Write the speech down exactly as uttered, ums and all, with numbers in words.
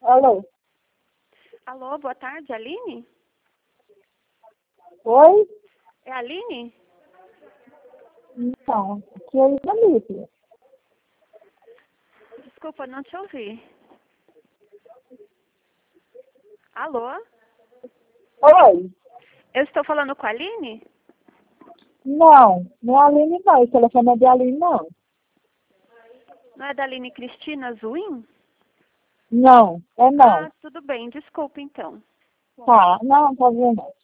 Alô? Alô, boa tarde, Aline? Oi? É a Aline? Não, aqui é Isabelle. Desculpa, não te ouvi. Alô? Oi? Eu estou falando com a Aline? Não, não é a Aline não, esse telefone é de Aline não. Não é da Aline Cristina Zuin? Não, é não. Ah, tudo bem, desculpa então. Tá, não, tá vendo?